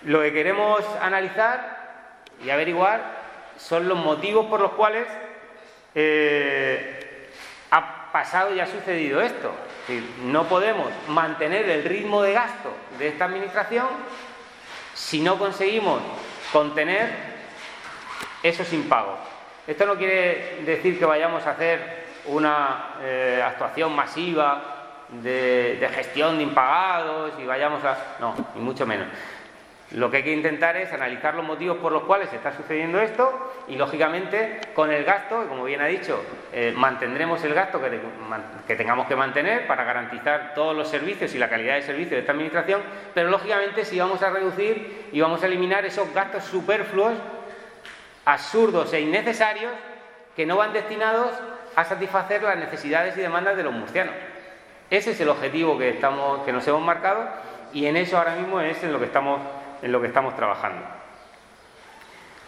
Lo que queremos analizar y averiguar son los motivos por los cuales ha pasado y ha sucedido esto. Es decir, no podemos mantener el ritmo de gasto de esta administración si no conseguimos contener esos impagos. Esto no quiere decir que vayamos a hacer una actuación masiva de gestión de impagados y vayamos a... No, ni mucho menos. Lo que hay que intentar es analizar los motivos por los cuales está sucediendo esto y, lógicamente, con el gasto, como bien ha dicho, mantendremos el gasto que tengamos que mantener para garantizar todos los servicios y la calidad de servicio de esta administración, pero, lógicamente, sí vamos a reducir y vamos a eliminar esos gastos superfluos, absurdos e innecesarios que no van destinados a satisfacer las necesidades y demandas de los murcianos. Ese es el objetivo que nos hemos marcado y en eso ahora mismo es en lo que estamos trabajando.